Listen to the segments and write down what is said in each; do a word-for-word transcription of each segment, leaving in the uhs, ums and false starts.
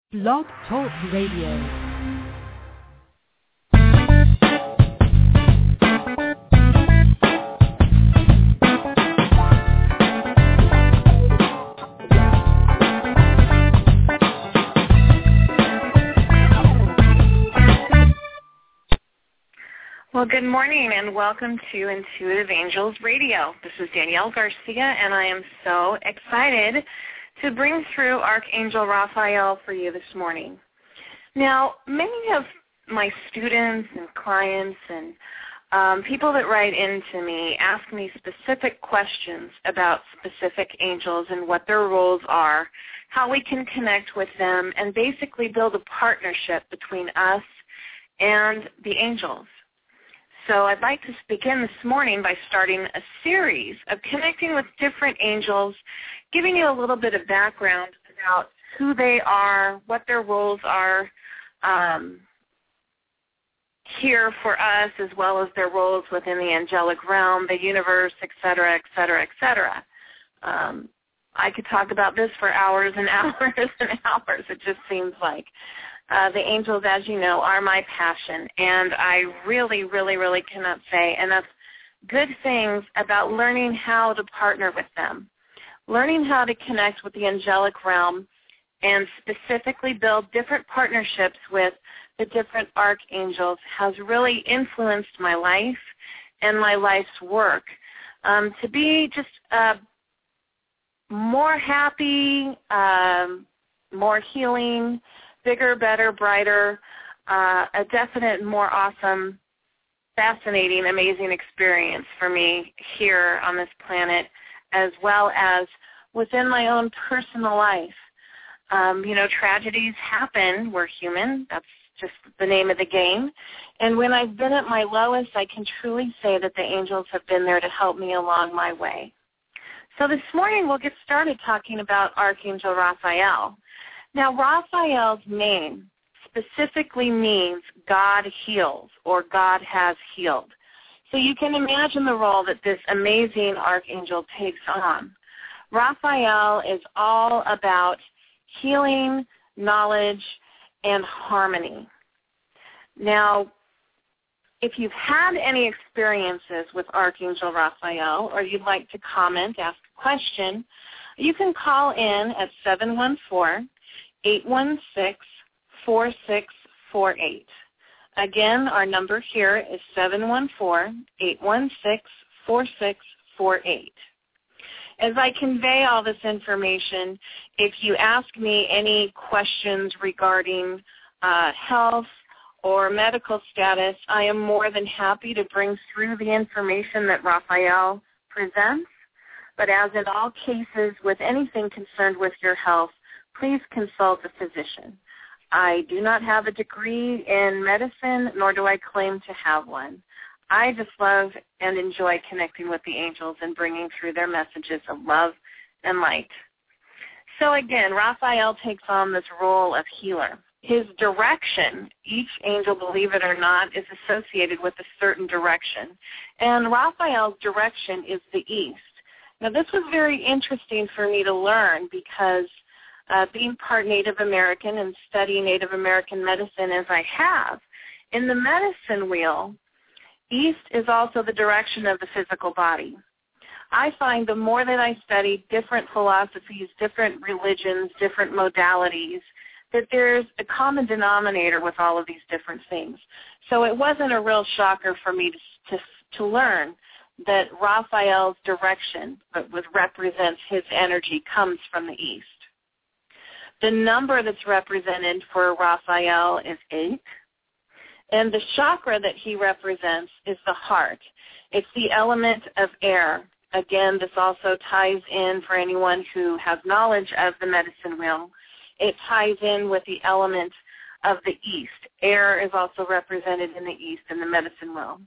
Blog Talk Radio. Well, good morning and welcome to Intuitive Angels Radio. This is Danielle Garcia, and I am so excited to bring through Archangel Raphael for you this morning. Now, many of my students and clients and um, people that write into me ask me specific questions about specific angels and what their roles are, how we can connect with them, and basically build a partnership between us and the angels. So I'd like to begin this morning by starting a series of connecting with different angels, giving you a little bit of background about who they are, what their roles are um, here for us, as well as their roles within the angelic realm, the universe, et cetera, et cetera, et cetera. Um, I could talk about this for hours and hours and hours, it just seems like. Uh, the angels, as you know, are my passion, and I really, really, really cannot say enough good things about learning how to partner with them, learning how to connect with the angelic realm, and specifically build different partnerships with the different archangels has really influenced my life and my life's work um, to be just uh, more happy, um, more healing, bigger, better, brighter, uh, a definite, more awesome, fascinating, amazing experience for me here on this planet, as well as within my own personal life. Um, you know, tragedies happen. We're human. That's just the name of the game. And when I've been at my lowest, I can truly say that the angels have been there to help me along my way. So this morning we'll get started talking about Archangel Raphael. Now, Raphael's name specifically means God heals or God has healed. So you can imagine the role that this amazing archangel takes on. Raphael is all about healing, knowledge, and harmony. Now, if you've had any experiences with Archangel Raphael or you'd like to comment, ask a question, you can call in at seven one four, eight one six, four six four eight. Again, our number here is seven one four, eight one six, four six four eight. As I convey all this information, if you ask me any questions regarding uh, health or medical status, I am more than happy to bring through the information that Raphael presents. But as in all cases with anything concerned with your health, please consult a physician. I do not have a degree in medicine, nor do I claim to have one. I just love and enjoy connecting with the angels and bringing through their messages of love and light. So again, Raphael takes on this role of healer. His direction, each angel, believe it or not, is associated with a certain direction. And Raphael's direction is the east. Now, this was very interesting for me to learn because Uh, being part Native American and studying Native American medicine as I have, in the medicine wheel, east is also the direction of the physical body. I find the more that I study different philosophies, different religions, different modalities, that there's a common denominator with all of these different things. So it wasn't a real shocker for me to, to, to learn that Raphael's direction, what represents his energy, comes from the east. The number that's represented for Raphael is eight, and the chakra that he represents is the heart. It's the element of air. Again, this also ties in for anyone who has knowledge of the medicine wheel. It ties in with the element of the east. Air is also represented in the east in the medicine wheel.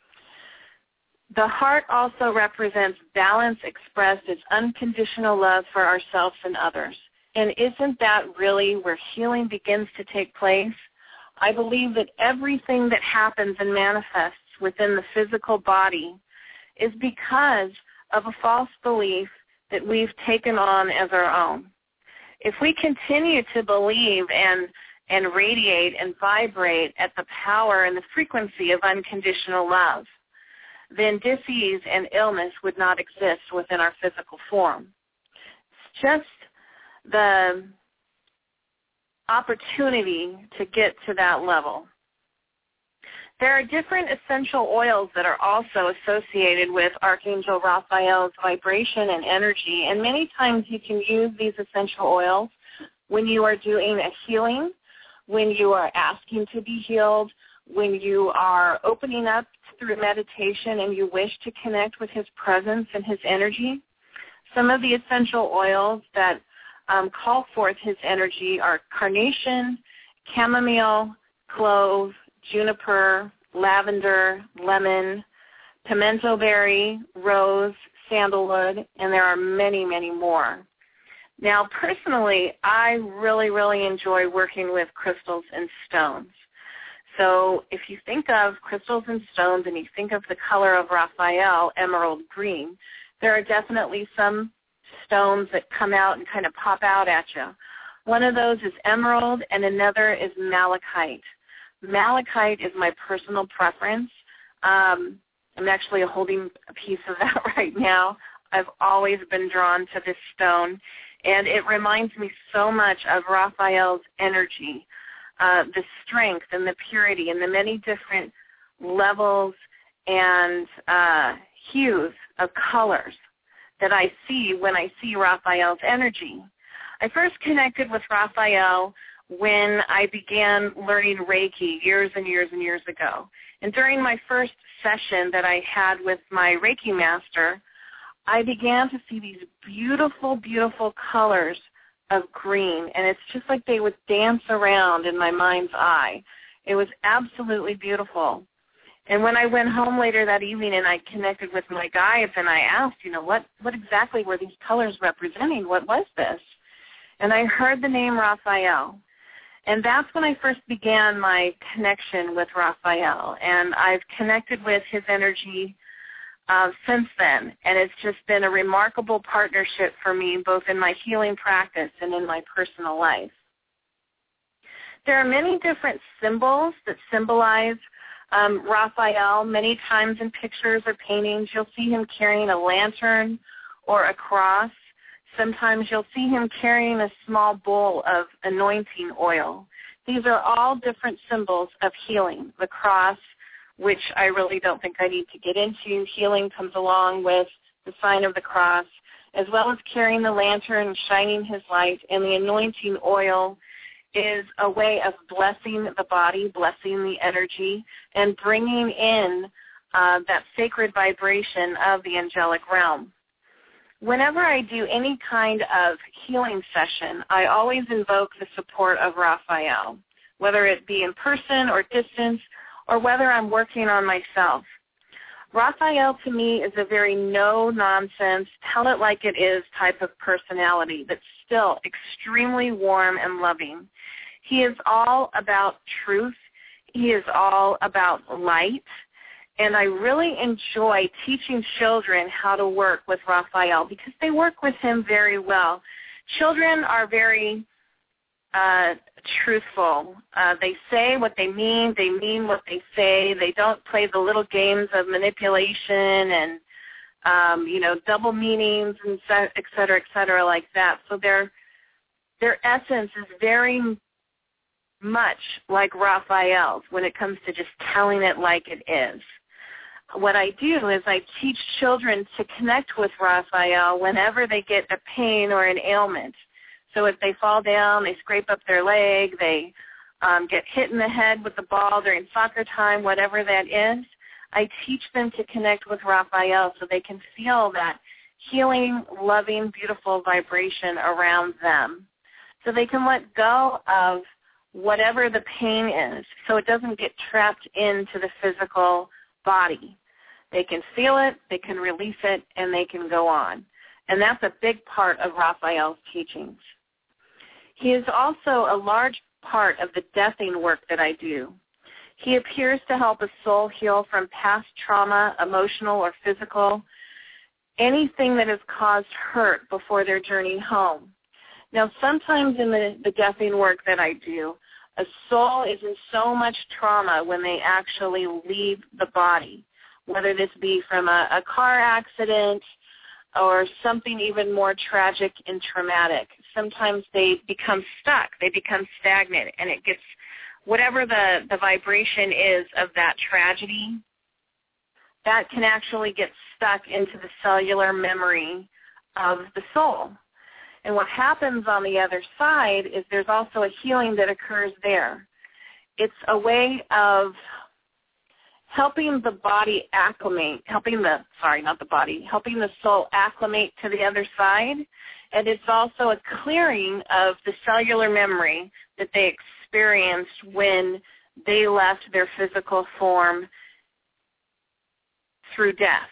The heart also represents balance expressed as unconditional love for ourselves and others. And isn't that really where healing begins to take place? I believe that everything that happens and manifests within the physical body is because of a false belief that we've taken on as our own. if we continue to believe and and radiate and vibrate at the power and the frequency of unconditional love, then disease and illness would not exist within our physical form. It's just the opportunity to get to that level. There are different essential oils that are also associated with Archangel Raphael's vibration and energy, and many times you can use these essential oils when you are doing a healing, when you are asking to be healed, when you are opening up through meditation and you wish to connect with his presence and his energy. Some of the essential oils that um, call forth his energy are carnation, chamomile, clove, juniper, lavender, lemon, pimento berry, rose, sandalwood, and there are many, many more. Now, personally, I really, really enjoy working with crystals and stones. So if you think of crystals and stones and you think of the color of Raphael, emerald green, there are definitely some stones that come out and kind of pop out at you. One of those is emerald and another is malachite. Malachite is my personal preference. Um, I'm actually holding a piece of that right now. I've always been drawn to this stone, and it reminds me so much of Raphael's energy, uh, the strength and the purity and the many different levels and uh, hues of colors that I see when I see Raphael's energy. I first connected with Raphael when I began learning Reiki years and years and years ago. And during my first session that I had with my Reiki master, I began to see these beautiful, beautiful colors of green, and it's just like they would dance around in my mind's eye. It was absolutely beautiful. And when I went home later that evening and I connected with my guides and I asked, you know, what, what exactly were these colors representing? What was this? And I heard the name Raphael. And that's when I first began my connection with Raphael. And I've connected with his energy uh, since then. And it's just been a remarkable partnership for me, both in my healing practice and in my personal life. There are many different symbols that symbolize um, Raphael. Many times in pictures or paintings, you'll see him carrying a lantern or a cross. Sometimes you'll see him carrying a small bowl of anointing oil. These are all different symbols of healing. The cross, which I really don't think I need to get into, healing comes along with the sign of the cross, as well as carrying the lantern and shining his light. And the anointing oil is a way of blessing the body, blessing the energy, and bringing in uh, that sacred vibration of the angelic realm. Whenever I do any kind of healing session, I always invoke the support of Raphael, whether it be in person or distance, or whether I'm working on myself. Raphael, to me, is a very no-nonsense, tell-it-like-it-is type of personality that's still extremely warm and loving. He is all about truth. He is all about light. And I really enjoy teaching children how to work with Raphael because they work with him very well. Children are very uh, truthful. Uh, they say what they mean. They mean what they say. They don't play the little games of manipulation and, um, you know, double meanings, and et cetera, et cetera, like that. So their their essence is very much like Raphael's when it comes to just telling it like it is. What I do is I teach children to connect with Raphael whenever they get a pain or an ailment. So if they fall down, they scrape up their leg, they um, get hit in the head with the ball during soccer time, whatever that is, I teach them to connect with Raphael so they can feel that healing, loving, beautiful vibration around them. So they can let go of whatever the pain is so it doesn't get trapped into the physical body. They can feel it, they can release it, and they can go on. And that's a big part of Raphael's teachings. He is also a large part of the deathing work that I do. He appears to help a soul heal from past trauma, emotional or physical, anything that has caused hurt before their journey home. Now, sometimes in the, the deathing work that I do, a soul is in so much trauma when they actually leave the body, whether this be from a, a car accident or something even more tragic and traumatic. Sometimes they become stuck. They become stagnant, and it gets whatever the, the vibration is of that tragedy, that can actually get stuck into the cellular memory of the soul. And what happens on the other side is there's also a healing that occurs there. It's a way of helping the body acclimate, helping the, sorry, not the body, helping the soul acclimate to the other side. And it's also a clearing of the cellular memory that they experienced when they left their physical form through death.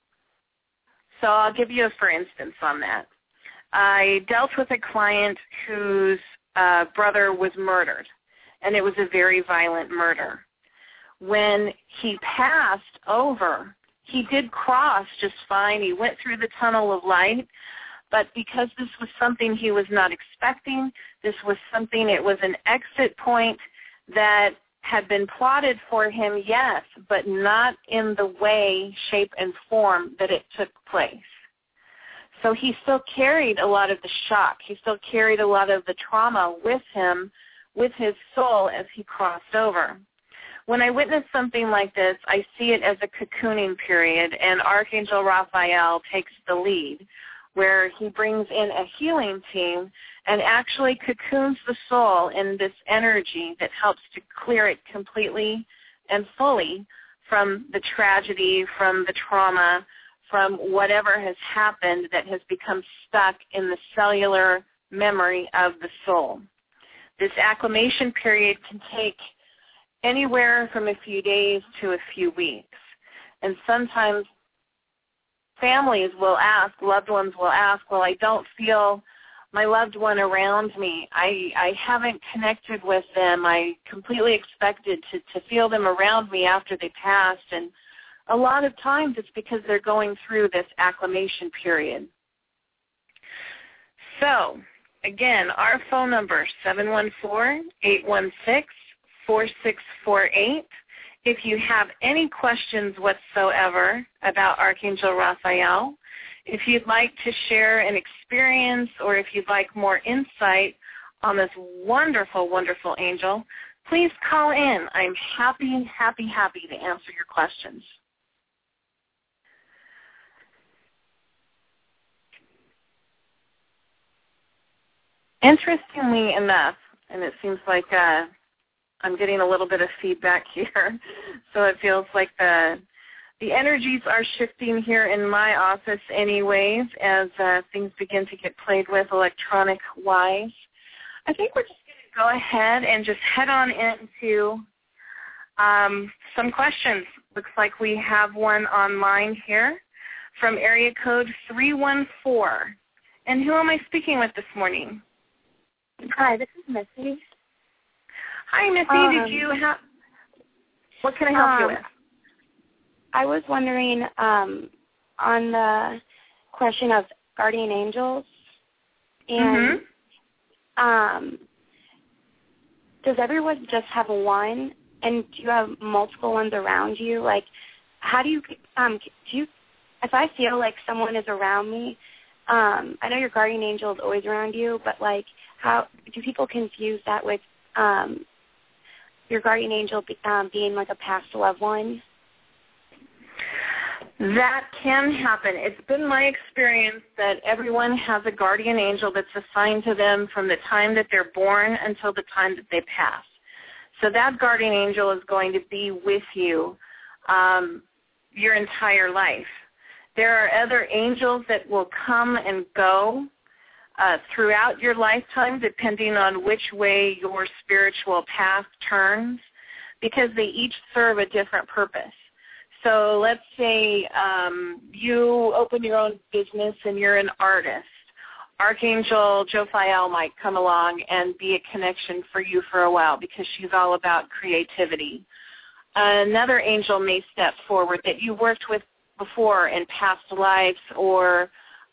So I'll give you a for instance on that. I dealt with a client whose uh, brother was murdered, and it was a very violent murder. When he passed over, he did cross just fine. He went through the tunnel of light, but because this was something he was not expecting, this was something, it was an exit point that had been plotted for him, yes, but not in the way, shape, and form that it took place. So he still carried a lot of the shock. He still carried a lot of the trauma with him, with his soul as he crossed over. When I witness something like this, I see it as a cocooning period, and Archangel Raphael takes the lead, where he brings in a healing team and actually cocoons the soul in this energy that helps to clear it completely and fully from the tragedy, from the trauma, from whatever has happened that has become stuck in the cellular memory of the soul. This acclimation period can take anywhere from a few days to a few weeks. And sometimes families will ask, loved ones will ask, well, I don't feel my loved one around me. I, I haven't connected with them. I completely expected to, to feel them around me after they passed. And a lot of times it's because they're going through this acclimation period. So, again, our phone number, seven one four, eight one six, four six four eight. If you have any questions whatsoever about Archangel Raphael, if you'd like to share an experience or if you'd like more insight on this wonderful, wonderful angel, please call in. I'm happy, happy, happy to answer your questions. Interestingly enough, and it seems like uh, I'm getting a little bit of feedback here, so it feels like the the energies are shifting here in my office anyways as uh, things begin to get played with electronic-wise. I think we're just going to go ahead and just head on into um, some questions. Looks like we have one online here from area code three one four. And who am I speaking with this morning? Hi, this is Missy. Hi, Missy. Um, Did you have, what can I help um, you with? I was wondering um, on the question of guardian angels, and mm-hmm. um, does everyone just have one, and do you have multiple ones around you? Like, how do you, um, do you, if I feel like someone is around me, um, I know your guardian angel is always around you, but like, how do people confuse that with um, your guardian angel be, um, being like a past loved one? That can happen. It's been my experience that everyone has a guardian angel that's assigned to them from the time that they're born until the time that they pass. So that guardian angel is going to be with you um, your entire life. There are other angels that will come and go uh, throughout your lifetime depending on which way your spiritual path turns, because they each serve a different purpose. So let's say um, you open your own business and you're an artist. Archangel Jophiel might come along and be a connection for you for a while because she's all about creativity. Another angel may step forward that you worked with before in past lives, or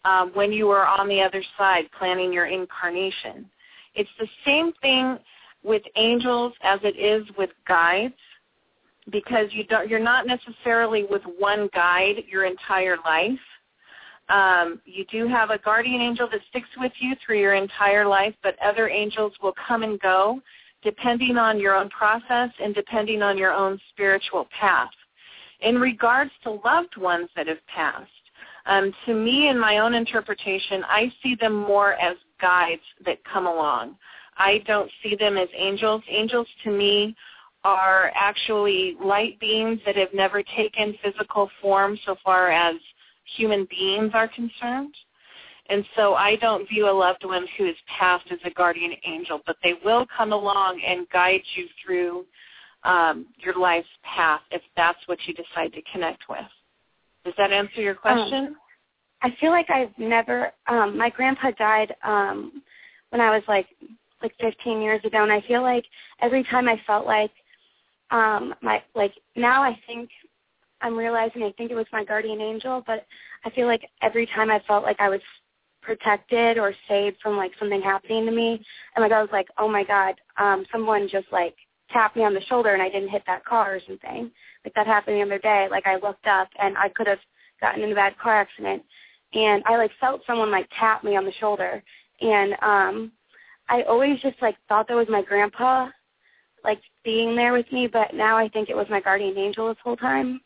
um, when you were on the other side planning your incarnation. It's the same thing with angels as it is with guides, because you don't, you're not necessarily with one guide your entire life. Um, you do have a guardian angel that sticks with you through your entire life, but other angels will come and go depending on your own process and depending on your own spiritual path. In regards to loved ones that have passed, um, to me, in my own interpretation, I see them more as guides that come along. I don't see them as angels. Angels, to me, are actually light beings that have never taken physical form so far as human beings are concerned. And so I don't view a loved one who is passed as a guardian angel, but they will come along and guide you through um, your life's path if that's what you decide to connect with. Does that answer your question? Um, I feel like I've never, um, my grandpa died um, when I was like like fifteen years ago, and I feel like every time I felt like um, my, like now I think I'm realizing I think it was my guardian angel, but I feel like every time I felt like I was protected or saved from like something happening to me, and like I was like, oh my God, um, someone just like tapped me on the shoulder and I didn't hit that car or something. Like that happened the other day. Like I looked up and I could have gotten in a bad car accident, and I like felt someone like tap me on the shoulder, and um, I always just like thought that was my grandpa, like being there with me, but now I think it was my guardian angel this whole time.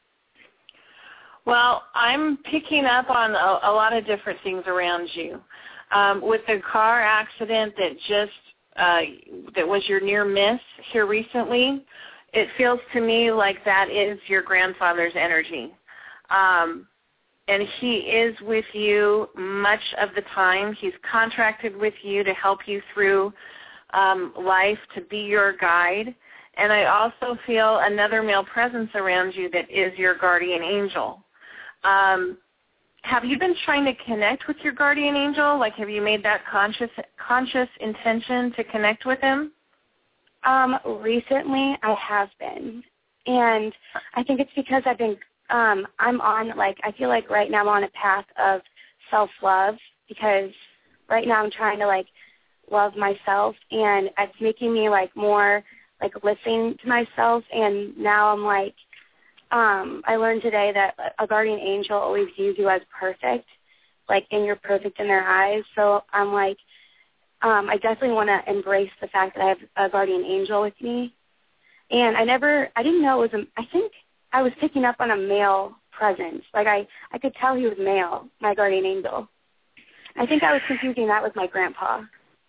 Well, I'm picking up on a, a lot of different things around you. Um, with the car accident that just uh, that was your near miss here recently, it feels to me like that is your grandfather's energy. Um, and he is with you much of the time. He's contracted with you to help you through um, life, to be your guide. And I also feel another male presence around you that is your guardian angel. Um, have you been trying to connect with your guardian angel? Like, have you made that conscious conscious intention to connect with him? Um, recently, I have been, and I think it's because I've been. Um, I'm on like I feel like right now I'm on a path of self-love, because right now I'm trying to like love myself, and it's making me like more like listening to myself. And now I'm like. Um, I learned today that a guardian angel always views you as perfect, like, and you're perfect in their eyes. So I'm like, um, I definitely want to embrace the fact that I have a guardian angel with me. And I never, I didn't know it was a, I think I was picking up on a male presence. Like, I, I could tell he was male, my guardian angel. I think I was confusing that with my grandpa.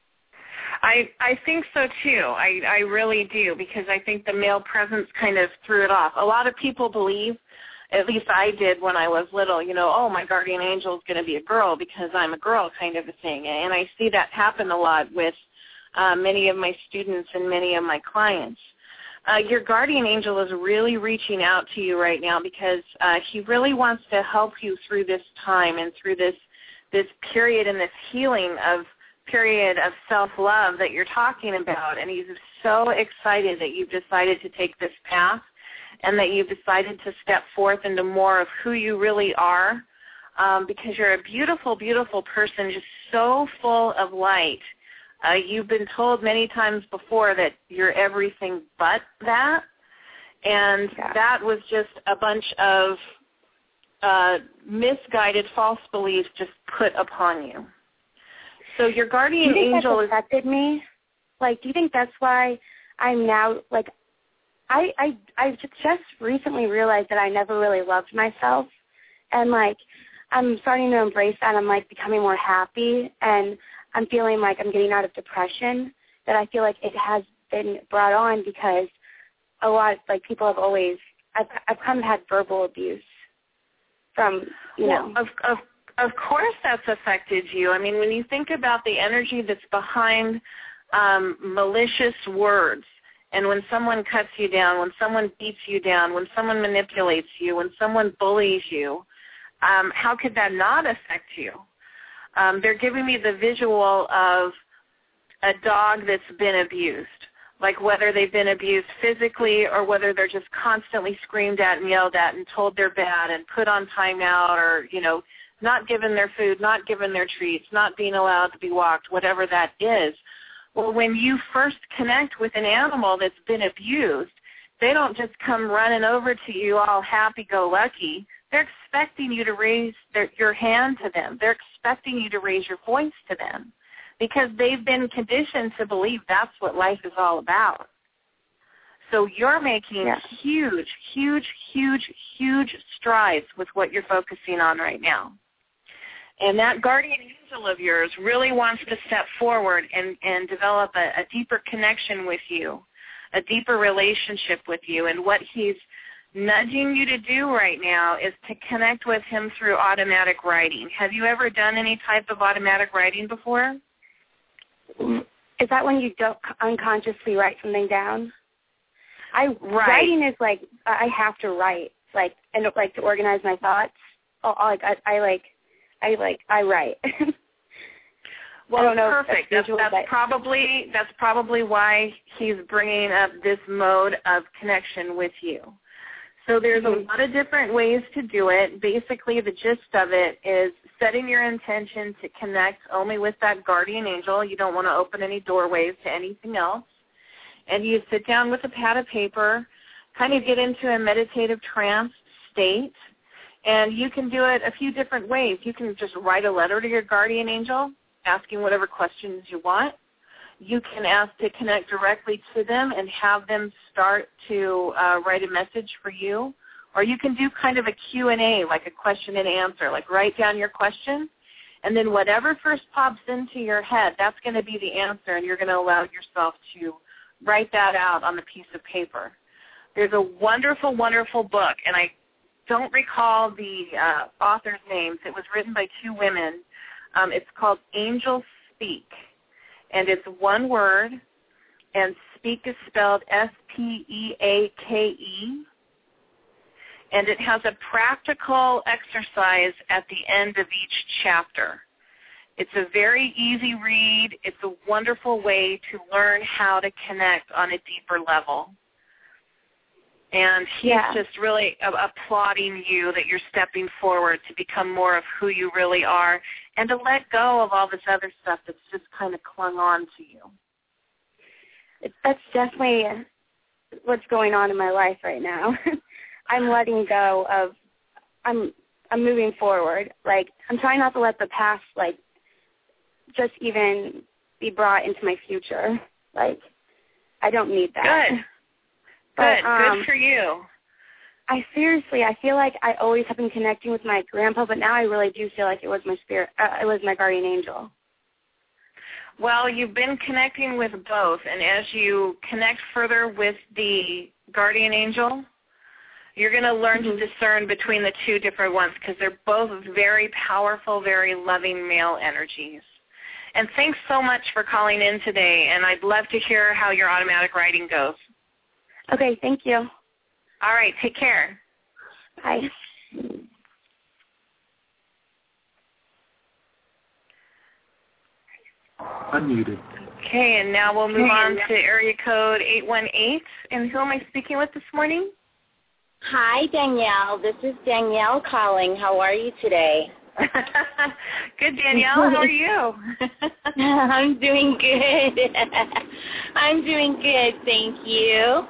I, I think so, too. I, I really do, because I think the male presence kind of threw it off. A lot of people believe, at least I did when I was little, you know, oh, my guardian angel is going to be a girl because I'm a girl kind of a thing. And I see that happen a lot with uh, many of my students and many of my clients. Uh, your guardian angel is really reaching out to you right now because uh, he really wants to help you through this time and through this this period and this healing of period of self-love that you're talking about, and he's so excited that you've decided to take this path and that you've decided to step forth into more of who you really are, um, because you're a beautiful, beautiful person, just so full of light. Uh, you've been told many times before that you're everything but that, and yeah. that was just a bunch of uh, misguided false beliefs just put upon you. So your guardian do you think angel that's affected me? Like, do you think that's why I'm now, like, I, I, I just recently realized that I never really loved myself. And, like, I'm starting to embrace that. I'm, like, becoming more happy. And I'm feeling like I'm getting out of depression, that I feel like it has been brought on because a lot, like, people have always, I've, I've kind of had verbal abuse from, you well, know. Of, of Of course that's affected you. I mean, when you think about the energy that's behind um, malicious words, and when someone cuts you down, when someone beats you down, when someone manipulates you, when someone bullies you, um, how could that not affect you? Um, they're giving me the visual of a dog that's been abused, like whether they've been abused physically or whether they're just constantly screamed at and yelled at and told they're bad and put on timeout or, you know, not given their food, not given their treats, not being allowed to be walked, whatever that is. Well, when you first connect with an animal that's been abused, they don't just come running over to you all happy-go-lucky. They're expecting you to raise their, your hand to them. They're expecting you to raise your voice to them because they've been conditioned to believe that's what life is all about. So you're making yeah. huge, huge, huge, huge strides with what you're focusing on right now. And that guardian angel of yours really wants to step forward and, and develop a, a deeper connection with you, a deeper relationship with you. And what he's nudging you to do right now is to connect with him through automatic writing. Have you ever done any type of automatic writing before? Is that when you don't unconsciously write something down? I right. Writing is like I have to write, like and like to organize my thoughts. Oh, like I, I like, I like I write. Well, I don't know perfect. That's, visual, that's, that's probably that's probably why he's bringing up this mode of connection with you. So there's mm-hmm. a lot of different ways to do it. Basically, the gist of it is setting your intention to connect only with that guardian angel. You don't want to open any doorways to anything else. And you sit down with a pad of paper, kind of get into a meditative trance state, and you can do it a few different ways. You can just write a letter to your guardian angel, asking whatever questions you want. You can ask to connect directly to them and have them start to uh, write a message for you. Or you can do kind of a Q and A, like a question and answer, like write down your question, and then whatever first pops into your head, that's going to be the answer, and you're going to allow yourself to write that out on the piece of paper. There's a wonderful, wonderful book, and I don't recall the uh, author's names. It was written by two women. Um, it's called Angels Speak, and it's one word, and speak is spelled S P E A K E, and it has a practical exercise at the end of each chapter. It's a very easy read. It's a wonderful way to learn how to connect on a deeper level. And he's yeah. just really applauding you that you're stepping forward to become more of who you really are and to let go of all this other stuff that's just kind of clung on to you. That's definitely what's going on in my life right now. I'm letting go of, I'm I'm moving forward. Like, I'm trying not to let the past, like, just even be brought into my future. Like, I don't need that. Good. But, Good. um, Good for you. I seriously, I feel like I always have been connecting with my grandpa, but now I really do feel like it was my spirit, uh, it was my guardian angel. Well, you've been connecting with both, and as you connect further with the guardian angel, you're going to learn mm-hmm. to discern between the two different ones because they're both very powerful, very loving male energies. And thanks so much for calling in today, and I'd love to hear how your automatic writing goes. Okay, thank you. All right, take care. Bye. Unmuted. Okay, and now we'll move on to area code eight one eight. And who am I speaking with this morning? Hi, Danielle. This is Danielle calling. How are you today? Good, Danielle. How are you? I'm doing good. I'm doing good, thank you.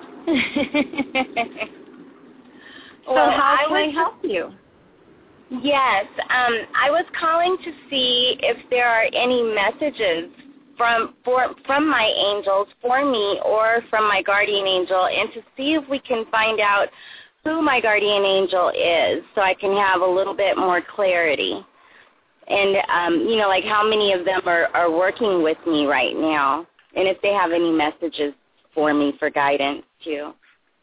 So well, how I can was, I help you? Yes, um, I was calling to see if there are any messages from for, from my angels for me or from my guardian angel, and to see if we can find out who my guardian angel is so I can have a little bit more clarity. And, um, you know, like how many of them are, are working with me right now, and if they have any messages for me for guidance, too.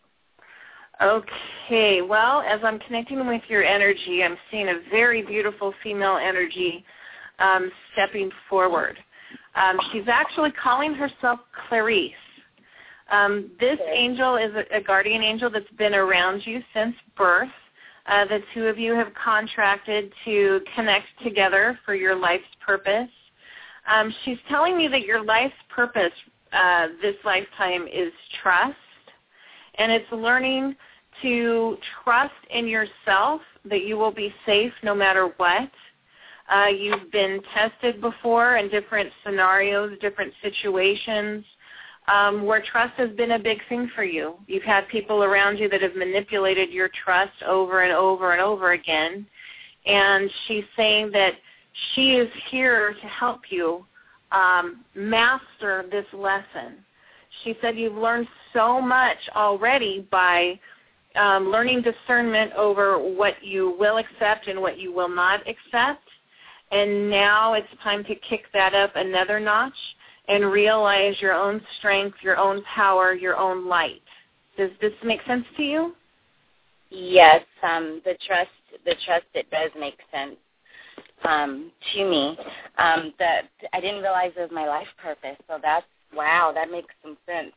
Okay. Well, as I'm connecting with your energy, I'm seeing a very beautiful female energy um, stepping forward. Um, she's actually calling herself Clarice. Um, this okay. angel is a, a guardian angel that's been around you since birth. Uh, the two of you have contracted to connect together for your life's purpose. Um, she's telling me that your life's purpose uh, this lifetime is trust, and it's learning to trust in yourself that you will be safe no matter what, Uh, you've been tested before in different scenarios, different situations, um, where trust has been a big thing for you. You've had people around you that have manipulated your trust over and over and over again. And she's saying that she is here to help you um, master this lesson. She said you've learned so much already by um, learning discernment over what you will accept and what you will not accept. And now it's time to kick that up another notch and realize your own strength, your own power, your own light. Does this make sense to you? Yes, um, the trust, the trust, it does make sense um, to me. Um, that I didn't realize it was my life purpose, so that's, wow, that makes some sense.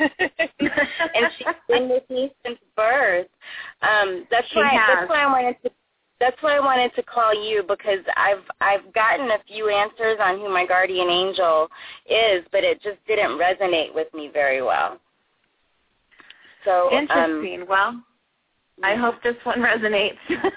And she's been with me since birth. Um, that's she why. has. That's why I wanted to. That's why I wanted to call you, because I've I've gotten a few answers on who my guardian angel is, but it just didn't resonate with me very well. So interesting. Um, well, I hope this one resonates.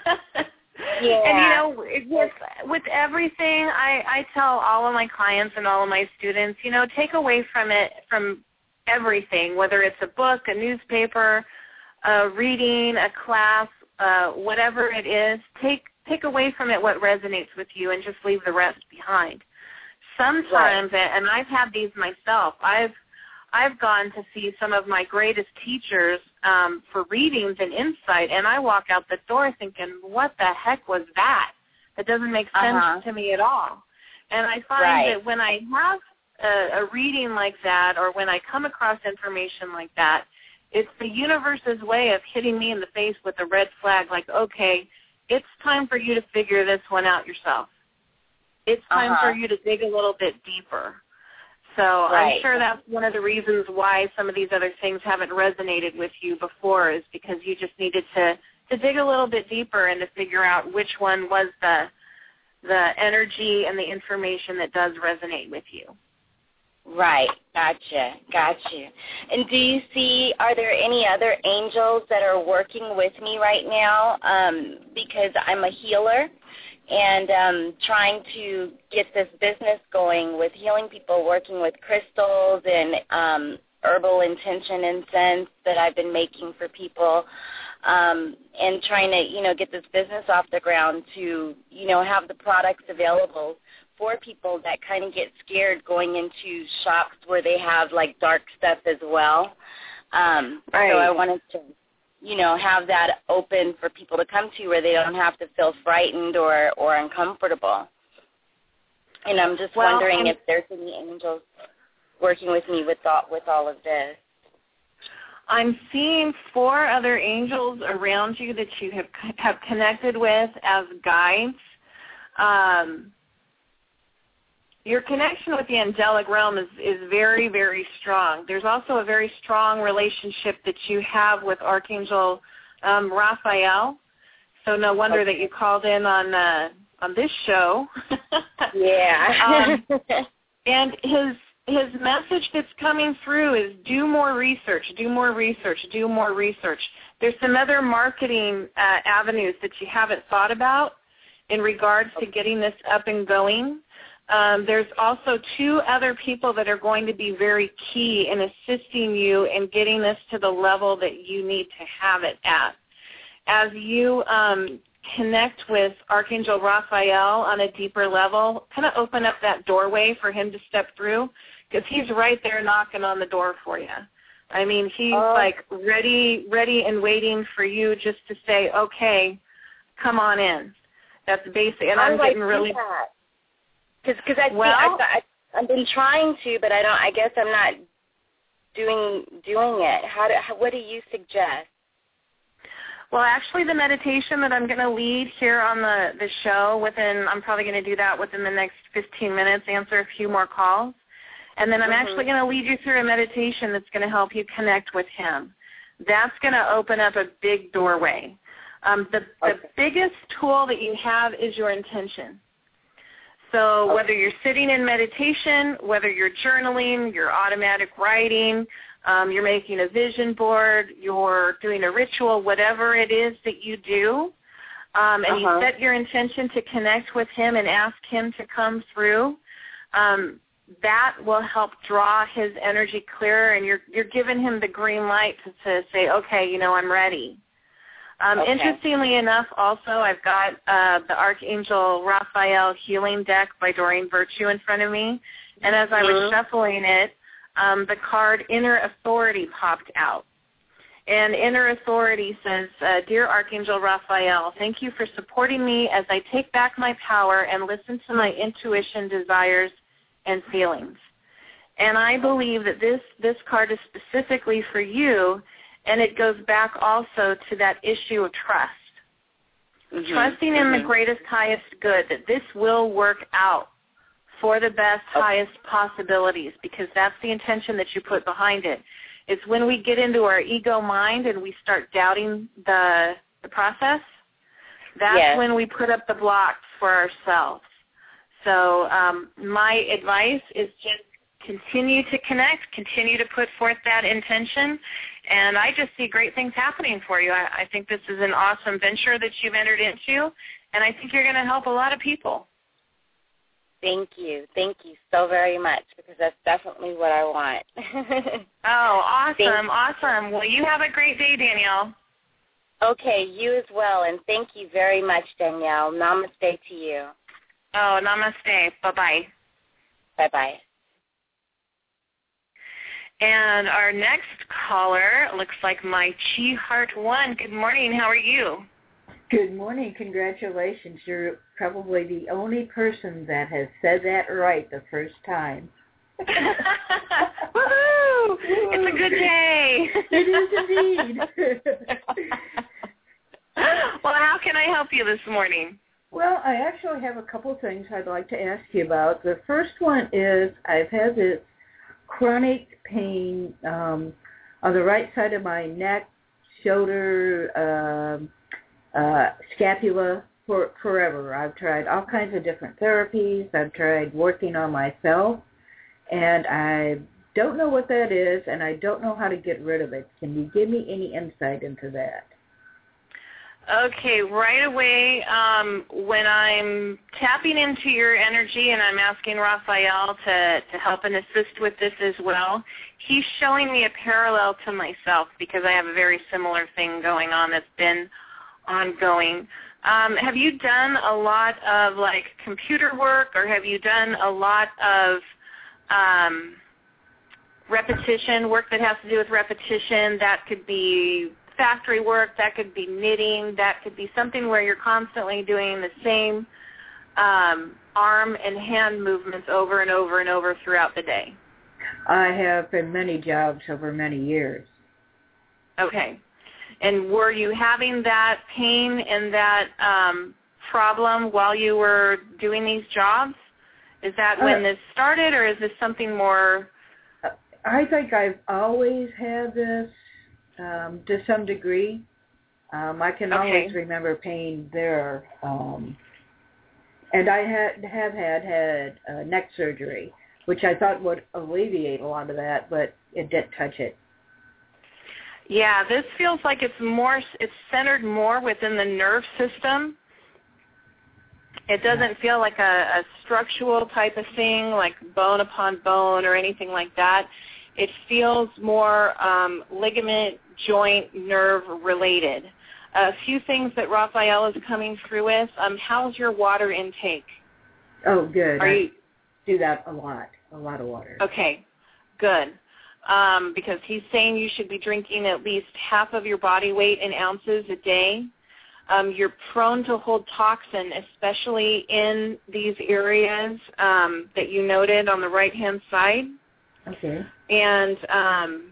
Yeah. And, you know, with, with everything, I, I tell all of my clients and all of my students, you know, take away from it, from everything, whether it's a book, a newspaper, a reading, a class, uh, whatever it is, take take away from it what resonates with you and just leave the rest behind. Sometimes, right. And I've had these myself, I've I've gone to see some of my greatest teachers um, for readings and insight, and I walk out the door thinking, what the heck was that? That doesn't make sense uh-huh. to me at all. And I find right. that when I have a, a reading like that, or when I come across information like that, it's the universe's way of hitting me in the face with a red flag, like, okay, it's time for you to figure this one out yourself. It's time uh-huh. for you to dig a little bit deeper. So right. I'm sure that's one of the reasons why some of these other things haven't resonated with you before, is because you just needed to, to dig a little bit deeper and to figure out which one was the the energy and the information that does resonate with you. Right. Gotcha. Gotcha. And do you see, are there any other angels that are working with me right now? Um, because I'm a healer and um, trying to get this business going with healing people, working with crystals and um, herbal intention incense that I've been making for people, um, and trying to, you know, get this business off the ground to, you know, have the products available for people that kind of get scared going into shops where they have, like, dark stuff as well. Um, right. So I wanted to, you know, have that open for people to come to where they don't have to feel frightened or, or uncomfortable. And I'm just well, wondering I'm, if there's any angels working with me with all, with all of this. I'm seeing four other angels around you that you have have connected with as guides. Um, your connection with the angelic realm is, is very, very strong. There's also a very strong relationship that you have with Archangel um, Raphael. So no wonder okay. that you called in on uh, on this show. Yeah. um, and his his message that's coming through is do more research, do more research, do more research. There's some other marketing uh, avenues that you haven't thought about in regards to getting this up and going. Um, there's also two other people that are going to be very key in assisting you in getting this to the level that you need to have it at. As you um, connect with Archangel Raphael on a deeper level, kind of open up that doorway for him to step through, because he's right there knocking on the door for you. I mean, he's oh. like ready, ready and waiting for you just to say, okay, come on in. That's basic. And I'm getting really... Because because I well, think I've, I've been trying to, but I don't. I guess I'm not doing doing it. How do? How, what do you suggest? Well, actually, the meditation that I'm going to lead here on the the show within, I'm probably going to do that within the next fifteen minutes. Answer a few more calls, and then I'm mm-hmm. actually going to lead you through a meditation that's going to help you connect with him. That's going to open up a big doorway. Um, the okay. the biggest tool that you have is your intention. So okay. whether you're sitting in meditation, whether you're journaling, you're automatic writing, um, you're making a vision board, you're doing a ritual, whatever it is that you do, um, and Uh-huh. you set your intention to connect with him and ask him to come through, um, that will help draw his energy clearer, and you're you're giving him the green light to, to say, okay, you know, I'm ready. Um, Okay. Interestingly enough, also, I've got uh, the Archangel Raphael Healing Deck by Doreen Virtue in front of me, and as I was Mhm. shuffling it, um, the card Inner Authority popped out. And Inner Authority says, uh, Dear Archangel Raphael, thank you for supporting me as I take back my power and listen to my intuition, desires, and feelings. And I believe that this, this card is specifically for you, and it goes back also to that issue of trust. Mm-hmm. Trusting in mm-hmm. the greatest, highest good, that this will work out for the best, Okay. highest possibilities, because that's the intention that you put behind it. It's when we get into our ego mind and we start doubting the, the process, that's Yes. when we put up the blocks for ourselves. So um, my advice is just continue to connect, continue to put forth that intention, and I just see great things happening for you. I, I think this is an awesome venture that you've entered into, and I think you're going to help a lot of people. Thank you. Thank you so very much, because that's definitely what I want. Oh, awesome, Thank- awesome. Well, you have a great day, Danielle. Okay, you as well, and thank you very much, Danielle. Namaste to you. Oh, namaste. Bye-bye. Bye-bye. And our next caller looks like my Chi Heart One. Good morning. How are you? Good morning. Congratulations. You're probably the only person that has said that right the first time. Woohoo! It's a good day. It is indeed. Well, how can I help you this morning? Well, I actually have a couple things I'd like to ask you about. The first one is I've had this chronic pain um, on the right side of my neck, shoulder, um, uh, scapula for forever. I've tried all kinds of different therapies. I've tried working on myself, and I don't know what that is, and I don't know how to get rid of it. Can you give me any insight into that? Okay, right away, um, when I'm tapping into your energy and I'm asking Raphael to, to help and assist with this as well, he's showing me a parallel to myself because I have a very similar thing going on that's been ongoing. Um, have you done a lot of, like, computer work, or have you done a lot of um, repetition, work that has to do with repetition? That could be factory work, that could be knitting, that could be something where you're constantly doing the same um, arm and hand movements over and over and over throughout the day. I have been many jobs over many years. Okay. And were you having that pain and that um, problem while you were doing these jobs? Is that when Uh, this started, or is this something more? I think I've always had this um, to some degree. Um, I can Okay. always remember pain there. Um, and I had, have had had uh, neck surgery, which I thought would alleviate a lot of that, but it didn't touch it. Yeah, this feels like it's more, it's centered more within the nerve system. It doesn't feel like a, a structural type of thing, like bone upon bone or anything like that. It feels more um, ligament, joint, nerve related. A few things that Raphael is coming through with. Um, how's your water intake? Oh, good. Are I you do that a lot, a lot of water. okay? Good. Um, because he's saying you should be drinking at least half of your body weight in ounces a day. Um, you're prone to hold toxin, especially in these areas um, that you noted on the right-hand side. Okay. And um,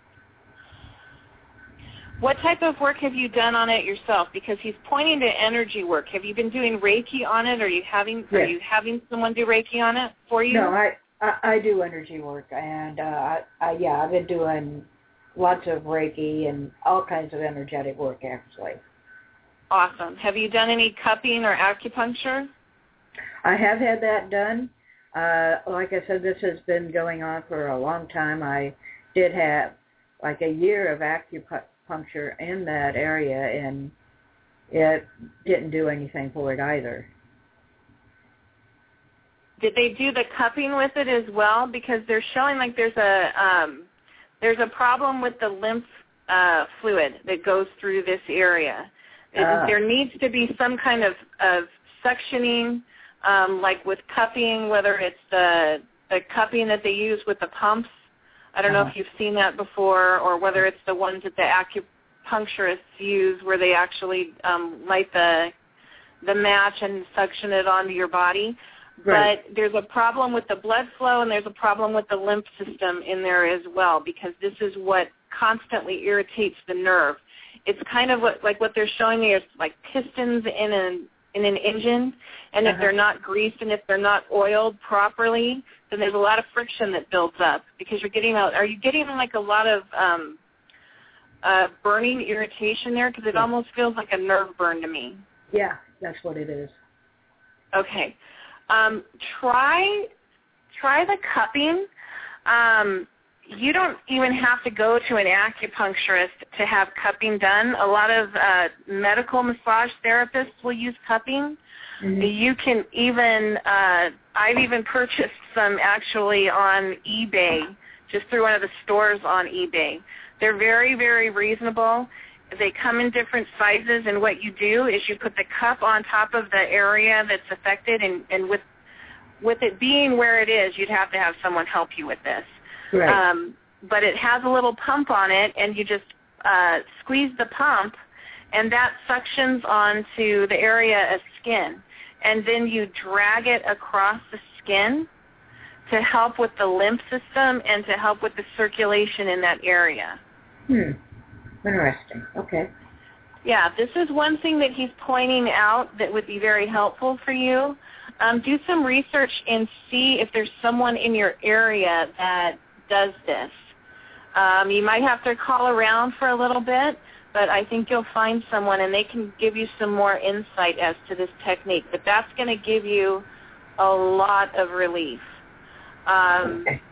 what type of work have you done on it yourself? Because he's pointing to energy work. Have you been doing Reiki on it? Are you having Yes. Are you having someone do Reiki on it for you? No, I, I, I do energy work, and uh, I, I, yeah, I've been doing lots of Reiki and all kinds of energetic work, actually. Awesome. Have you done any cupping or acupuncture? I have had that done. Uh, like I said, this has been going on for a long time. I did have like a year of acupuncture in that area, and it didn't do anything for it either. Did they do the cupping with it as well? Because they're showing like there's a um, there's a problem with the lymph uh, fluid that goes through this area. Ah. There needs to be some kind of, of suctioning, um, like with cupping, whether it's the the cupping that they use with the pumps. I don't uh-huh. know if you've seen that before, or whether it's the ones that the acupuncturists use where they actually um, light the the match and suction it onto your body. Right. But there's a problem with the blood flow, and there's a problem with the lymph system in there as well, because this is what constantly irritates the nerve. It's kind of what, like what they're showing me is like pistons in an in an engine, and uh-huh. if they're not greased and if they're not oiled properly, then there's a lot of friction that builds up because you're getting out. Are you getting like a lot of um, uh, burning irritation there? Because it yeah. almost feels like a nerve burn to me. Yeah, that's what it is. Okay. Um, try try the cupping. Um, you don't even have to go to an acupuncturist to have cupping done. A lot of uh, medical massage therapists will use cupping. Mm-hmm. You can even, uh, I've even purchased some actually on eBay, just through one of the stores on eBay. They're very, very reasonable. They come in different sizes, and what you do is you put the cup on top of the area that's affected, and, and with with it being where it is, you'd have to have someone help you with this. Right. Um, but it has a little pump on it, and you just uh, squeeze the pump, and that suctions onto the area of skin. And then you drag it across the skin to help with the lymph system and to help with the circulation in that area. Hmm. Interesting. Okay. Yeah, this is one thing that he's pointing out that would be very helpful for you. Um, do some research and see if there's someone in your area that does this. Um, you might have to call around for a little bit, but I think you'll find someone and they can give you some more insight as to this technique. But that's going to give you a lot of relief. Um, okay.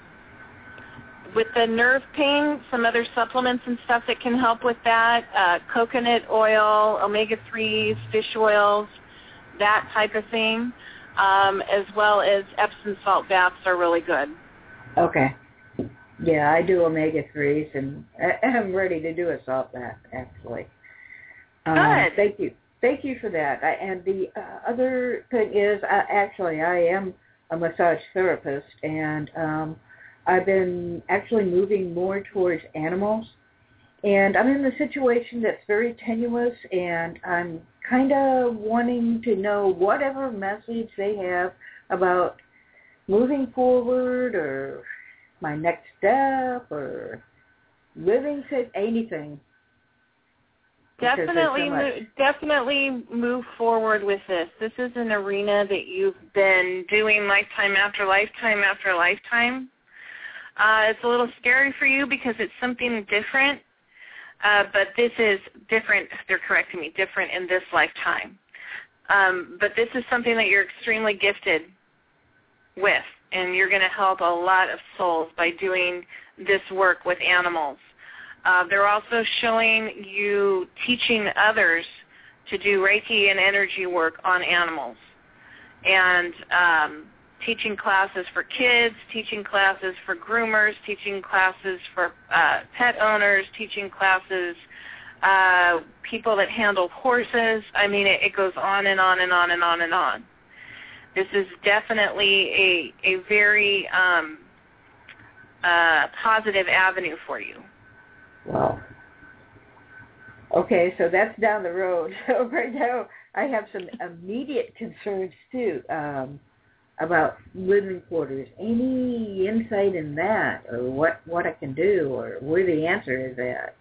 With the nerve pain, some other supplements and stuff that can help with that, uh, coconut oil, omega threes, fish oils, that type of thing, um, as well as Epsom salt baths are really good. Okay. Yeah, I do omega threes, and I'm ready to do a salt bath, actually. Good. Um, thank you. Thank you for that. I, and the uh, other thing is, uh, actually, I am a massage therapist, and um, I've been actually moving more towards animals. And I'm in a situation that's very tenuous, and I'm kind of wanting to know whatever message they have about moving forward or my next step or living to anything. Definitely, so move, definitely move forward with this. This is an arena that you've been doing lifetime after lifetime after lifetime. Uh, it's a little scary for you because it's something different, uh, but this is different. They're correcting me, different in this lifetime. Um, but this is something that you're extremely gifted with, and you're going to help a lot of souls by doing this work with animals. Uh, they're also showing you teaching others to do Reiki and energy work on animals, and um, teaching classes for kids, teaching classes for groomers, teaching classes for uh, pet owners, teaching classes, uh, people that handle horses. I mean, it, it goes on and on and on and on and on. This is definitely a, a very um, uh, positive avenue for you. Wow. Okay, so that's down the road. So right now I have some immediate concerns, too, um, about living quarters. Any insight in that, or what, what I can do, or where the answer is at?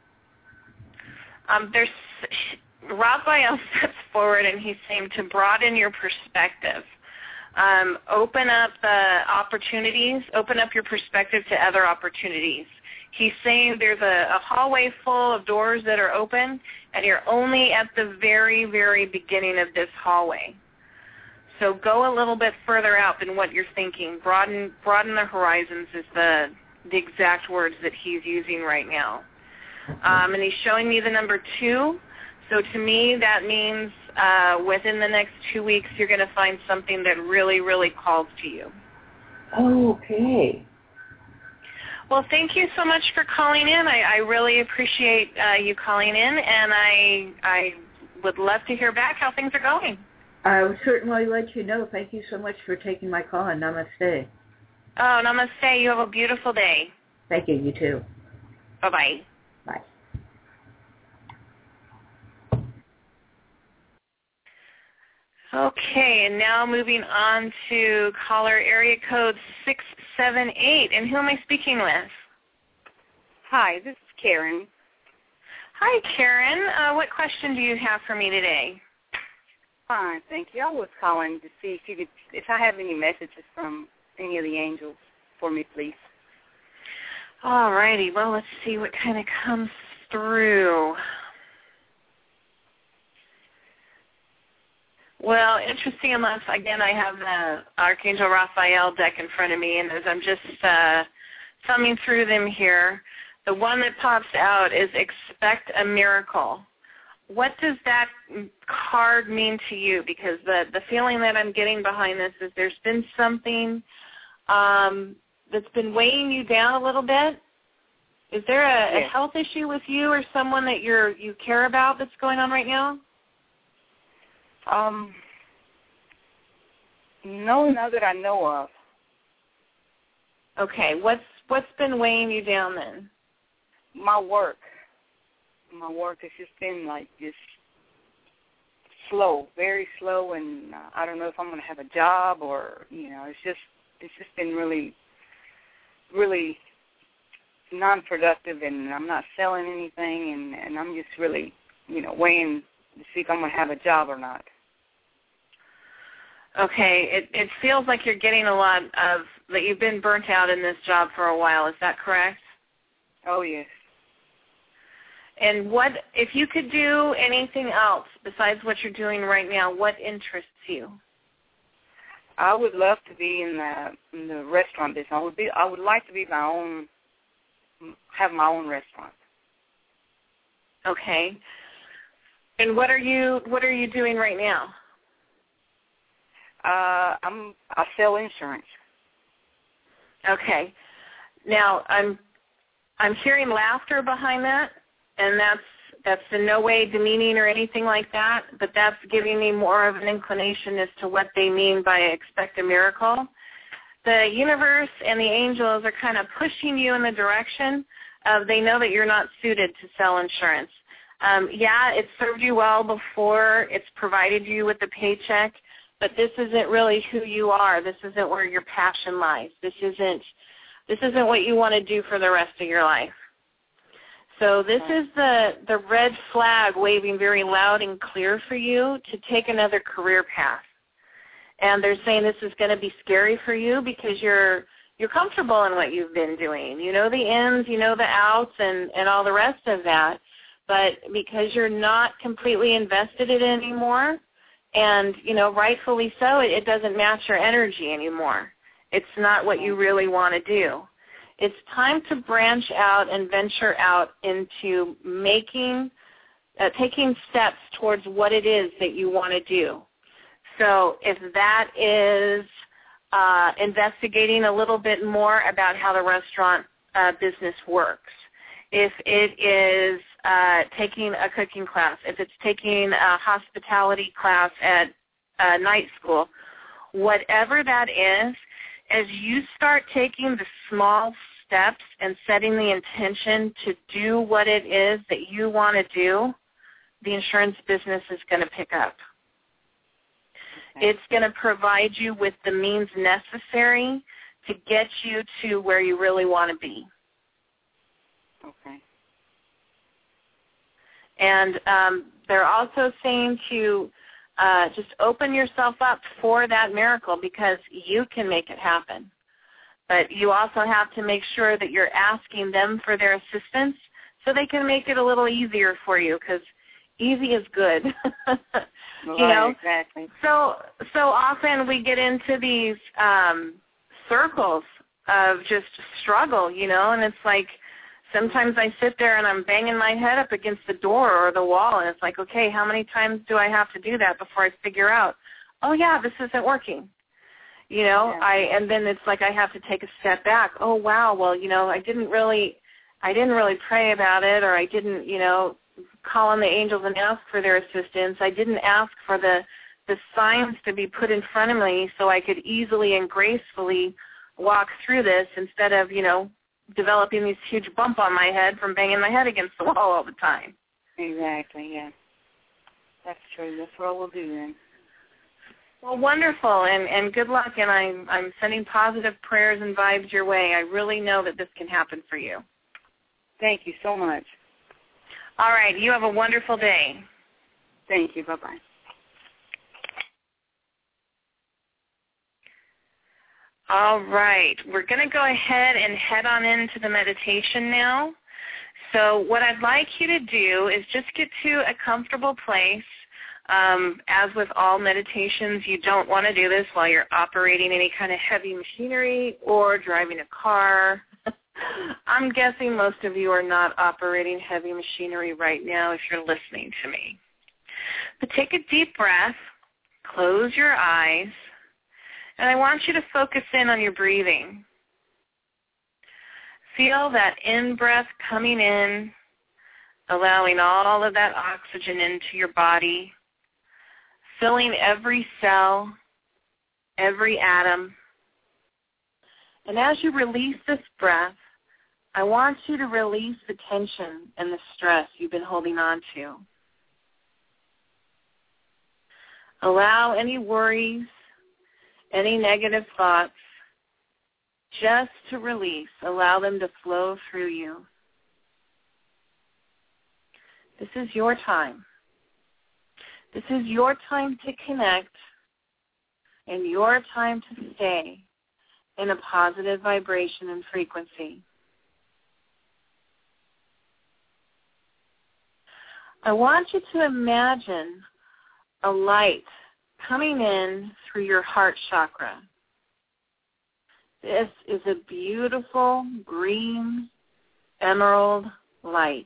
Um, there's Raphael steps forward, and he's saying to broaden your perspective. Um, open up the opportunities, open up your perspective to other opportunities. He's saying there's a, a hallway full of doors that are open, and you're only at the very, very beginning of this hallway. So go a little bit further out than what you're thinking. Broaden, broaden the horizons is the, the exact words that he's using right now. Um, and he's showing me the number two. So to me, that means uh, within the next two weeks, you're going to find something that really, really calls to you. Okay. Well, thank you so much for calling in. I, I really appreciate uh, you calling in, and I I would love to hear back how things are going. I will certainly let you know. Thank you so much for taking my call, and namaste. Oh, namaste. You have a beautiful day. Thank you. You too. Bye-bye. Bye. Okay, and now moving on to caller area code six seven eight. And who am I speaking with? Hi, this is Karen. Hi, Karen. Uh, what question do you have for me today? Fine, thank you. I was calling to see if you could, if I have any messages from any of the angels for me, please. All righty. Well, let's see what kind of comes through. Well, interesting enough, again, I have the Archangel Raphael deck in front of me, and as I'm just uh, thumbing through them here, the one that pops out is expect a miracle. What does that card mean to you? Because the, the feeling that I'm getting behind this is there's been something um, that's been weighing you down a little bit. Is there a, yes. a health issue with you or someone that you're you care about that's going on right now? Um, no, none that I know of. Okay, what's what's been weighing you down then? My work. My work has just been like just slow, very slow, and uh, I don't know if I'm going to have a job or, you know, it's just it's just been really, really non-productive, and I'm not selling anything, and, and I'm just really, you know, weighing to see if I'm going to have a job or not. Okay, it, it feels like you're getting a lot of, that you've been burnt out in this job for a while. Is that correct? Oh, yes. And what, if you could do anything else besides what you're doing right now, what interests you? I would love to be in the in the restaurant business. I would be. I would like to be my own, have my own restaurant. Okay. And what are you what are you doing right now? Uh, I'm. I sell insurance. Okay. Now I'm I'm hearing laughter behind that, and that's that's in no way demeaning or anything like that, but that's giving me more of an inclination as to what they mean by expect a miracle. The universe and the angels are kind of pushing you in the direction of they know that you're not suited to sell insurance. Um, yeah, it served you well before. It's provided you with the paycheck, but this isn't really who you are. This isn't where your passion lies. This isn't this isn't what you want to do for the rest of your life. So this is the, the red flag waving very loud and clear for you to take another career path. And they're saying this is going to be scary for you because you're you're comfortable in what you've been doing. You know the ins, you know the outs, and, and all the rest of that. But because you're not completely invested in it anymore, and, you know, rightfully so, it, it doesn't match your energy anymore. It's not what you really want to do. It's time to branch out and venture out into making, uh, taking steps towards what it is that you want to do. So if that is uh, investigating a little bit more about how the restaurant uh, business works, if it is uh, taking a cooking class, if it's taking a hospitality class at uh, night school, whatever that is, as you start taking the small steps and setting the intention to do what it is that you want to do, the insurance business is going to pick up. Okay. It's going to provide you with the means necessary to get you to where you really want to be. Okay. And um, they're also saying to uh, just open yourself up for that miracle because you can make it happen. But you also have to make sure that you're asking them for their assistance so they can make it a little easier for you because easy is good. you right, know? Exactly. So, so often we get into these um, circles of just struggle, you know, and it's like Sometimes I sit there and I'm banging my head up against the door or the wall, and it's like, okay, how many times do I have to do that before I figure out, oh, yeah, this isn't working? You know, yeah. I and then it's like I have to take a step back. Oh, wow, well, you know, I didn't really, I didn't really pray about it, or I didn't, you know, call on the angels and ask for their assistance. I didn't ask for the, the signs to be put in front of me so I could easily and gracefully walk through this instead of, you know, developing these huge bump on my head from banging my head against the wall all the time. Exactly, yeah. That's true. That's what we'll do then. Well, wonderful, and, and good luck, and I'm, I'm sending positive prayers and vibes your way. I really know that this can happen for you. Thank you so much. All right, you have a wonderful day. Thank you. Bye-bye. All right, we're going to go ahead and head on into the meditation now. So what I'd like you to do is just get to a comfortable place. Um, as with all meditations, you don't want to do this while you're operating any kind of heavy machinery or driving a car. I'm guessing most of you are not operating heavy machinery right now if you're listening to me. But take a deep breath, close your eyes, and I want you to focus in on your breathing. Feel that in-breath coming in, allowing all of that oxygen into your body, filling every cell, every atom. And as you release this breath, I want you to release the tension and the stress you've been holding on to. Allow any worries, any negative thoughts, just to release. Allow them to flow through you. This is your time. This is your time to connect and your time to stay in a positive vibration and frequency. I want you to imagine a light coming in through your heart chakra. This is a beautiful green emerald light.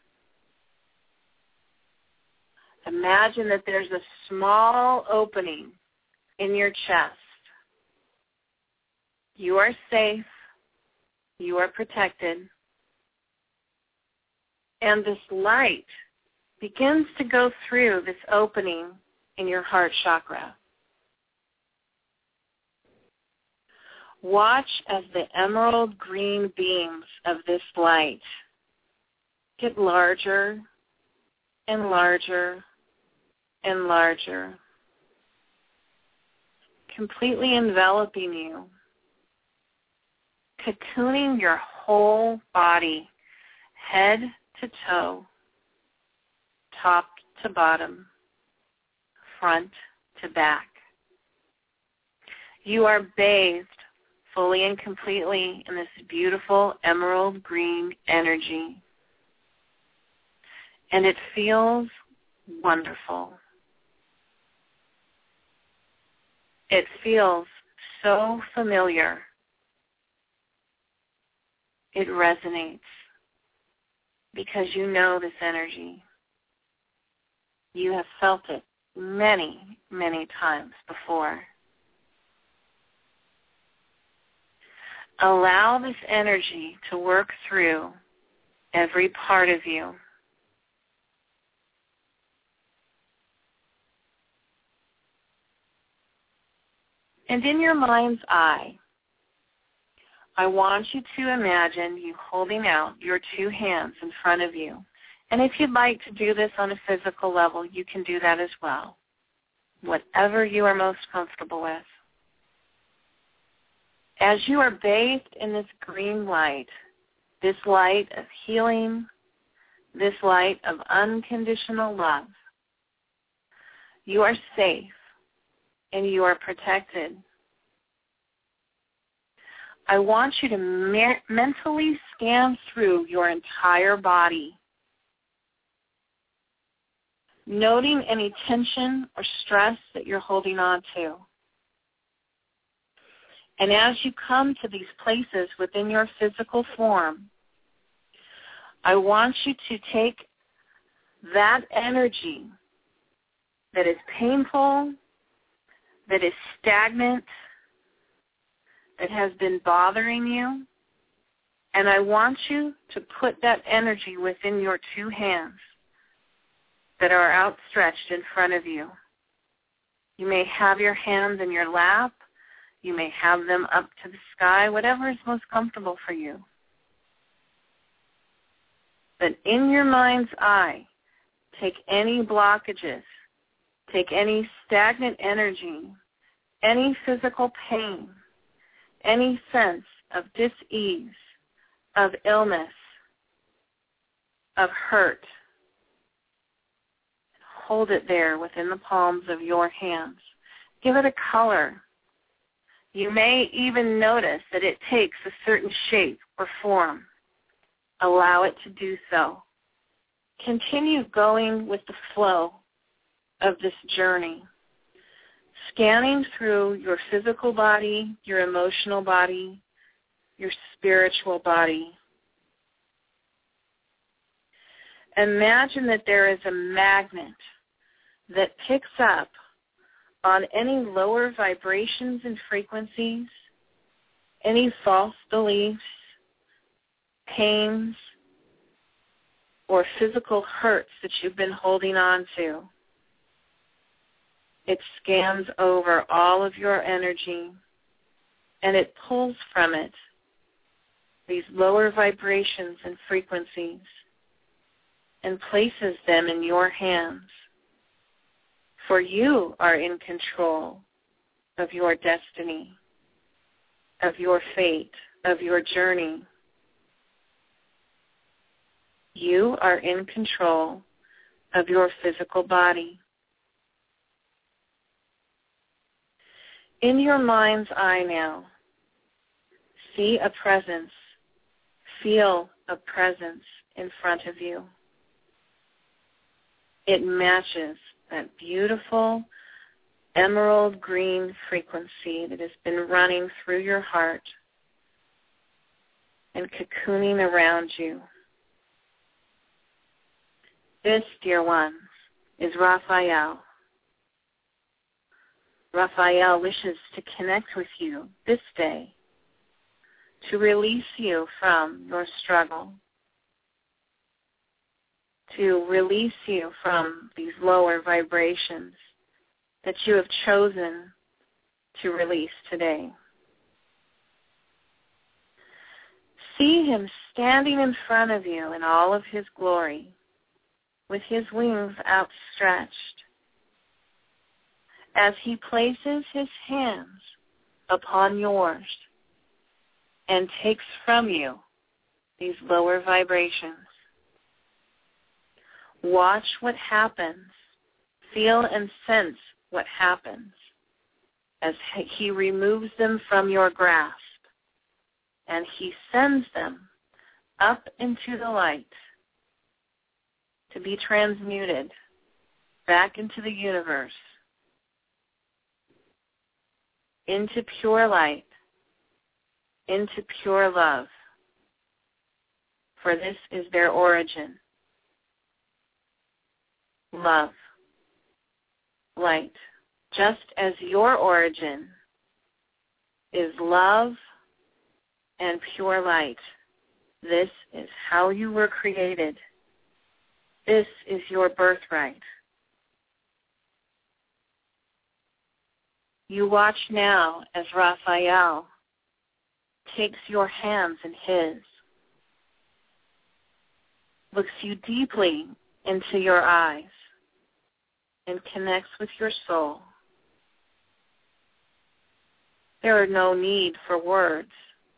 Imagine that there's a small opening in your chest. You are safe. You are protected. And this light begins to go through this opening in your heart chakra. Watch as the emerald green beams of this light get larger and larger and larger, completely enveloping you, cocooning your whole body, head to toe, top to bottom, front to back. You are bathed fully and completely in this beautiful emerald green energy, and it feels wonderful. It feels so familiar. It resonates because you know this energy. You have felt it many, many times before. Allow this energy to work through every part of you. And in your mind's eye, I want you to imagine you holding out your two hands in front of you. And if you'd like to do this on a physical level, you can do that as well. Whatever you are most comfortable with. As you are bathed in this green light, this light of healing, this light of unconditional love, you are safe and you are protected. I want you to me- mentally scan through your entire body, noting any tension or stress that you're holding on to. And as you come to these places within your physical form, I want you to take that energy that is painful, that is stagnant, that has been bothering you, and I want you to put that energy within your two hands that are outstretched in front of you. You may have your hands in your lap. You may have them up to the sky, whatever is most comfortable for you. But in your mind's eye, take any blockages, take any stagnant energy, any physical pain, any sense of dis-ease, of illness, of hurt. Hold it there within the palms of your hands. Give it a color. You may even notice that it takes a certain shape or form. Allow it to do so. Continue going with the flow of this journey, scanning through your physical body, your emotional body, your spiritual body. Imagine that there is a magnet that picks up on any lower vibrations and frequencies, any false beliefs, pains, or physical hurts that you've been holding on to. It scans over all of your energy, and it pulls from it these lower vibrations and frequencies and places them in your hands. For you are in control of your destiny, of your fate, of your journey. You are in control of your physical body. In your mind's eye now, see a presence, feel a presence in front of you. It matches that beautiful emerald green frequency that has been running through your heart and cocooning around you. This, dear ones, is Raphael. Raphael wishes to connect with you this day, to release you from your struggle, to release you from these lower vibrations that you have chosen to release today. See him standing in front of you in all of his glory, with his wings outstretched, as he places his hands upon yours and takes from you these lower vibrations. Watch what happens. Feel and sense what happens as he removes them from your grasp and he sends them up into the light to be transmuted back into the universe, into pure light, into pure love. For this is their origin. Love, light, just as your origin is love and pure light. This is how you were created. This is your birthright. You watch now as Raphael takes your hands in his, looks you deeply into your eyes, and connects with your soul. There are no need for words,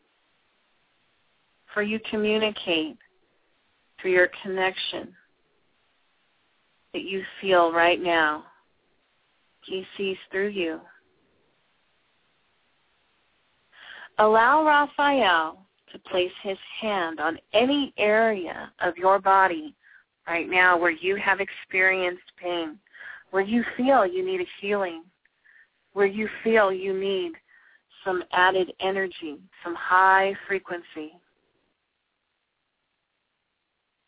for you communicate through your connection that you feel right now. He sees through you. Allow Raphael to place his hand on any area of your body right now where you have experienced pain, where you feel you need a healing, where you feel you need some added energy, some high frequency.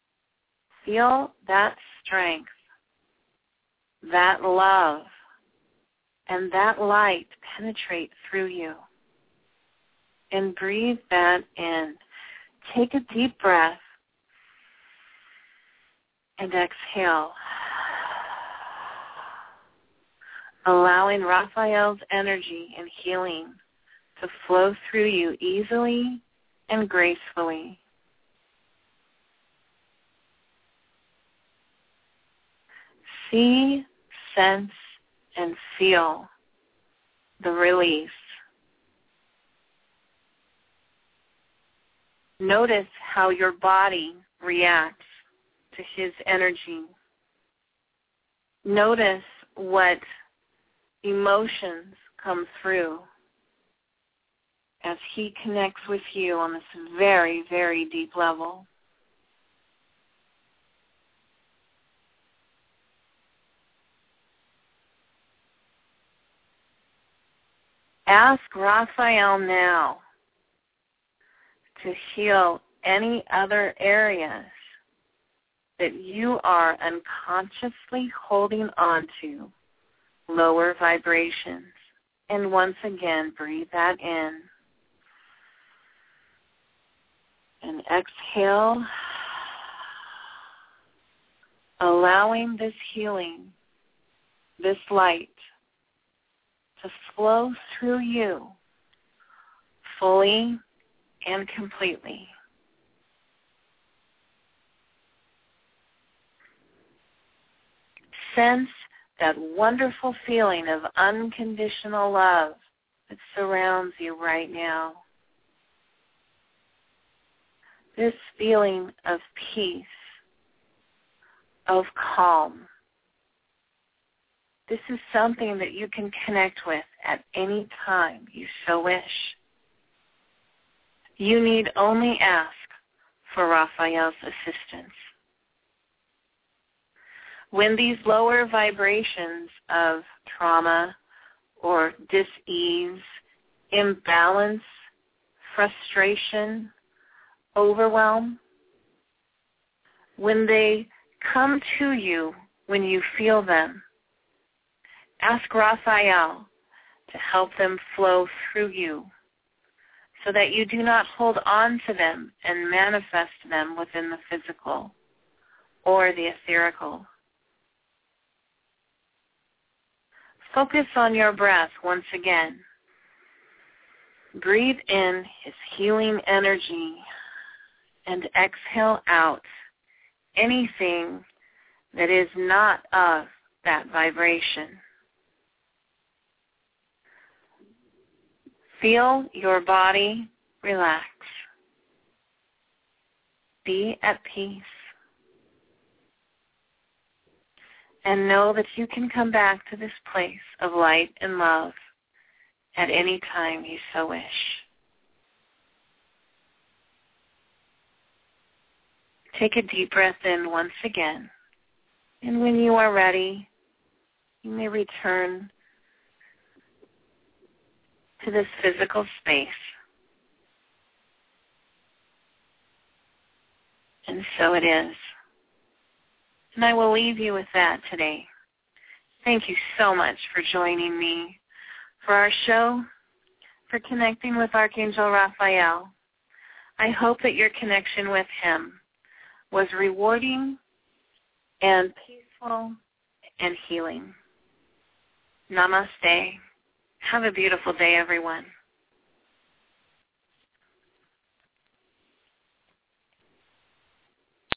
Feel that strength, that love, and that light penetrate through you. And breathe that in. Take a deep breath and exhale, allowing Raphael's energy and healing to flow through you easily and gracefully. See, sense, and feel the release. Notice how your body reacts to his energy. Notice what emotions come through as he connects with you on this very, very deep level. Ask Raphael now to heal any other areas that you are unconsciously holding on to, lower vibrations. And once again, breathe that in. And exhale, allowing this healing, this light, to flow through you fully and completely. Sense that wonderful feeling of unconditional love that surrounds you right now. This feeling of peace, of calm. This is something that you can connect with at any time you so wish. You need only ask for Raphael's assistance. When these lower vibrations of trauma or dis-ease, imbalance, frustration, overwhelm, when they come to you, when you feel them, ask Raphael to help them flow through you so that you do not hold on to them and manifest them within the physical or the etherical. Focus on your breath once again. Breathe in his healing energy and exhale out anything that is not of that vibration. Feel your body relax. Be at peace. And know that you can come back to this place of light and love at any time you so wish. Take a deep breath in once again. And when you are ready, you may return to this physical space. And so it is. And I will leave you with that today. Thank you so much for joining me for our show, for connecting with Archangel Raphael. I hope that your connection with him was rewarding and peaceful and healing. Namaste. Have a beautiful day, everyone.